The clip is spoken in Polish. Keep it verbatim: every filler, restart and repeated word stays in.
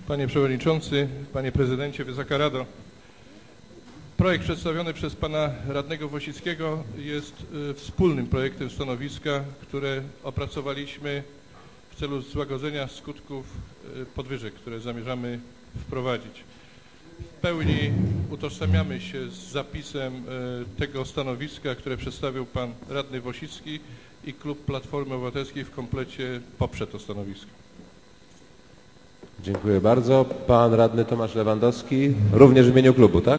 Panie Przewodniczący, Panie Prezydencie, Wysoka Rado. Projekt przedstawiony przez Pana Radnego Wosickiego jest wspólnym projektem stanowiska, które opracowaliśmy w celu złagodzenia skutków podwyżek, które zamierzamy wprowadzić. W pełni utożsamiamy się z zapisem tego stanowiska, które przedstawił Pan Radny Wosicki i Klub Platformy Obywatelskiej w komplecie poprze to stanowisko. Dziękuję bardzo. Pan Radny Tomasz Lewandowski, również w imieniu klubu, tak?